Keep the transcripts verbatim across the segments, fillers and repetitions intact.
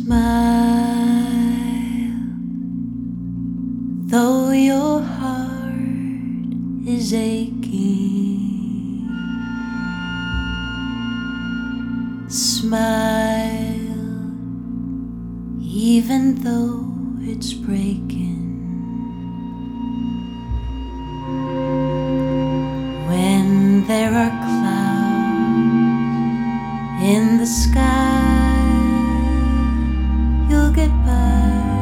Smile, though your heart is aching. Smile, even though it's breaking. When there are clouds in the sky, you'll get by.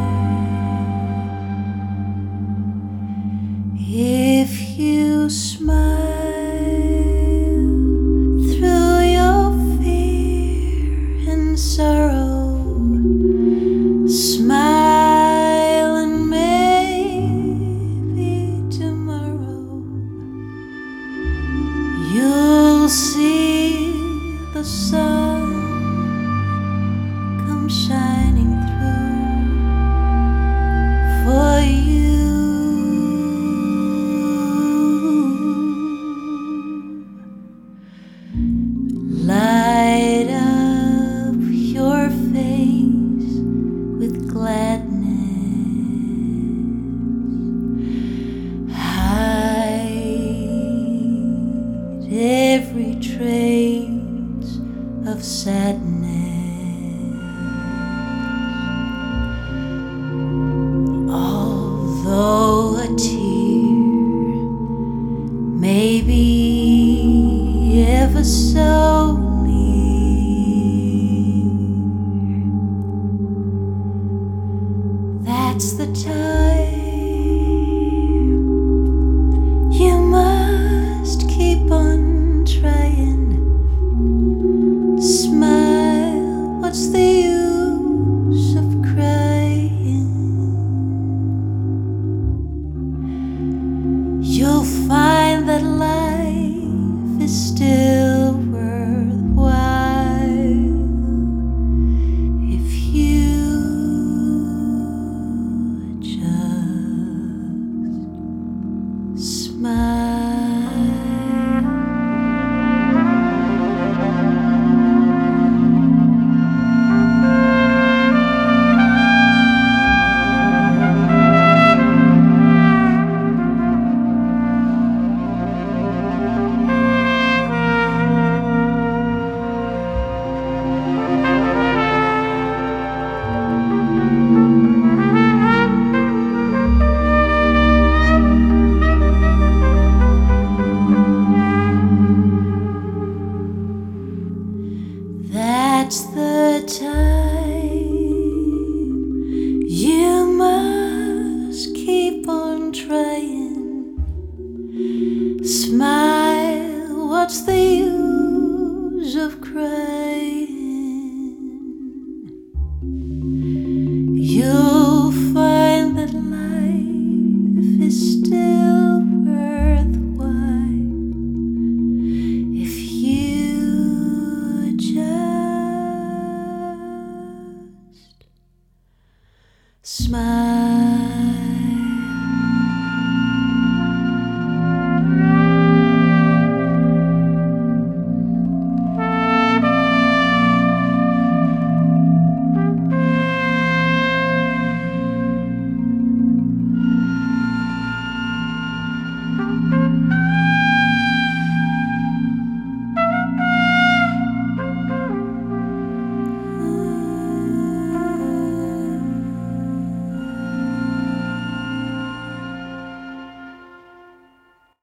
If you smile through your fear and sorrow, smile and maybe tomorrow you'll see the sun come shining through for you. Light up your face with gladness. Hide every trace of sadness. Although a tear may be ever so near, that's the time you must keep on trying. Smile, what's the use of crying? You'll find that life is still worthwhile if you just smile. That's the time